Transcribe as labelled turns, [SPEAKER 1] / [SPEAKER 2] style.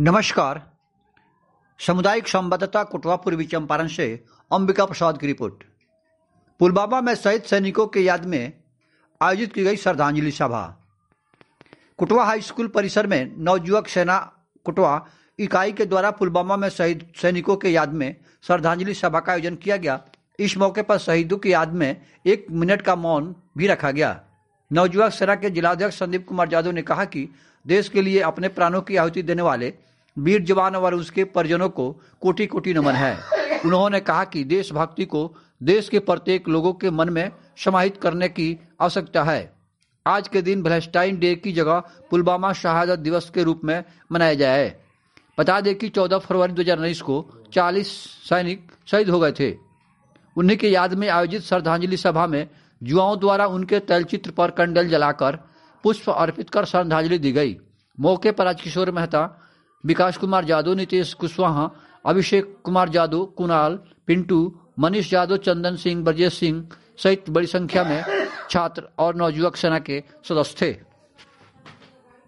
[SPEAKER 1] नमस्कार। सामुदायिक संवाददाता कुटवा पूर्वी चंपारण से अंबिका प्रसाद की रिपोर्ट। पुलवामा में शहीद सैनिकों के याद में आयोजित की गई श्रद्धांजलि सभा। कुटवा हाई स्कूल परिसर में नवयुवक सेना कुटवा इकाई के द्वारा पुलवामा में शहीद सैनिकों के याद में श्रद्धांजलि सभा का आयोजन किया गया। इस मौके पर शहीदों की याद में 1 मिनट का मौन भी रखा गया। नवयुवक सेना के जिलाध्यक्ष संदीप कुमार यादव ने कहा कि देश के लिए अपने प्राणों की आहुति देने वाले वीर जवान और उसके परिजनों को कोटि कोटि नमन है। उन्होंने कहा कि देशभक्ति को देश के प्रत्येक लोगों के मन में समाहित करने की आवश्यकता है। आज के दिन वैलेंटाइन डे की जगह पुलवामा शहादत दिवस के रूप में मनाया जाए। बता दें कि 14 फरवरी 2019 को 40 सैनिक शहीद हो गए थे। उन्हीं के याद में आयोजित श्रद्धांजलि सभा में युवाओं द्वारा उनके तैलचित्र पर कैंडल जलाकर पुष्प अर्पित कर श्रद्धांजलि दी गई। मौके पर राजकिशोर मेहता, विकास कुमार यादव, नितेश कुशवाहा, अभिषेक कुमार यादव, कुणाल, पिंटू, मनीष यादव, चंदन सिंह, ब्रजेश सिंह सहित बड़ी संख्या में छात्र और नवयुवक सेना के सदस्य थे।